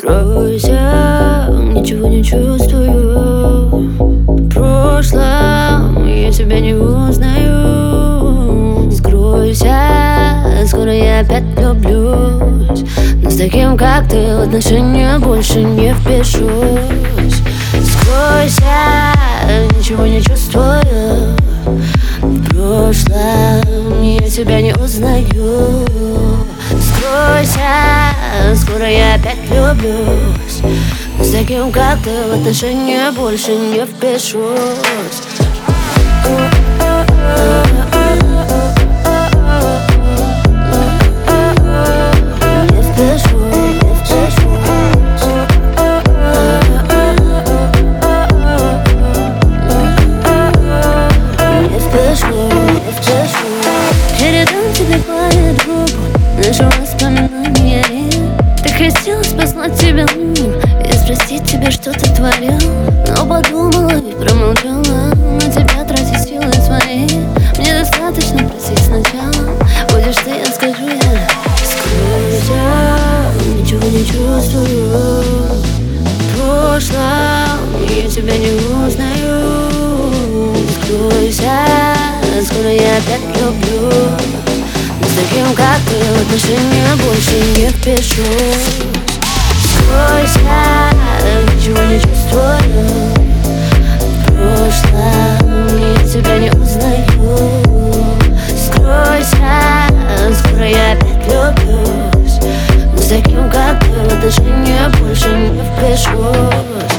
Скройся, ничего не чувствую. В прошлом я тебя не узнаю. Скройся, скоро я опять влюблюсь. Но с таким, как ты, в отношения больше не впишусь. Скройся, ничего не чувствую. В прошлом я тебя не узнаю. Скройся, скоро я опять влюблюсь. Но с таким, как ты, в отношения больше не впишусь. Передам тебе по-другому наши воспоминания. Так хотелось послать тебе луну и спросить тебя, что ты творил. Но подумала и промолчала. На тебя тратить силы свои. Мне достаточно просить сначала. Будешь ты, я скажу я. Скройся, ничего не чувствую. В прошлом я тебя не узнаю. Скройся, скоро я опять люблю. Но с таким, как ты, в отношения больше не впишусь. Скройся, ничего не чувствую. В прошлом я тебя не узнаю. Скройся, скоро я опять влюблюсь. Но с таким, как ты, в отношения больше не впишусь.